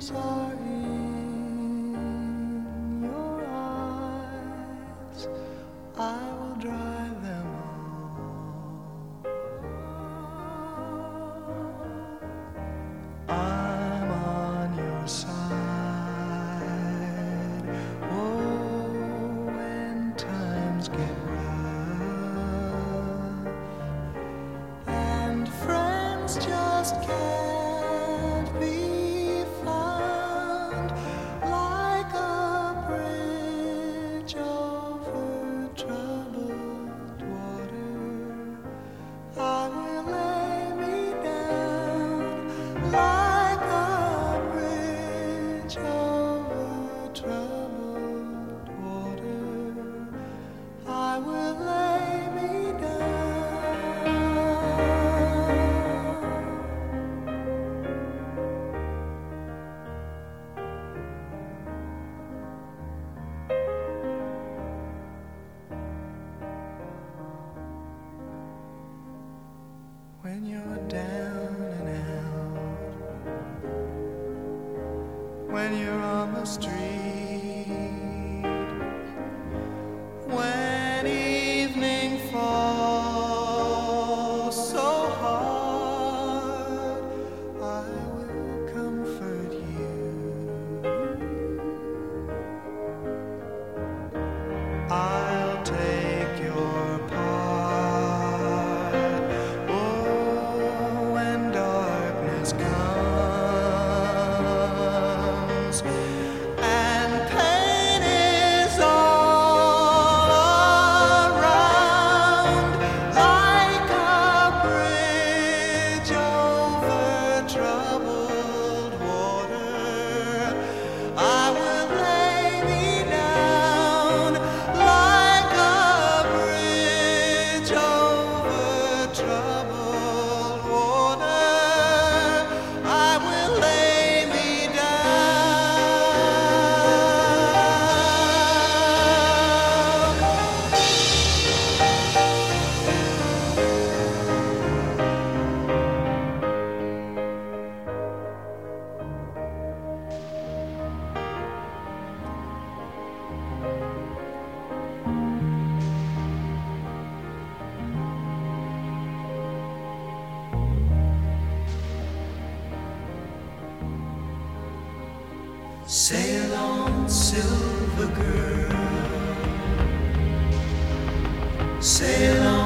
tears are in your eyes, I will dry them all. I'm on your side. Oh, when times get rough and friends just can't be found, like a bridge over troubled water, I will lay me down. Like a bridge over troubled water, I will lay me down. When you're down and out, when you're on the street, when evening falls so hard, I will comfort you. I'll take your part. Oh, when darkness comes and pain is all around, like a bridge over troubled water, I will lay me down. Like a bridge over troubled water, I will lay me Sail on, silver girl, sail on.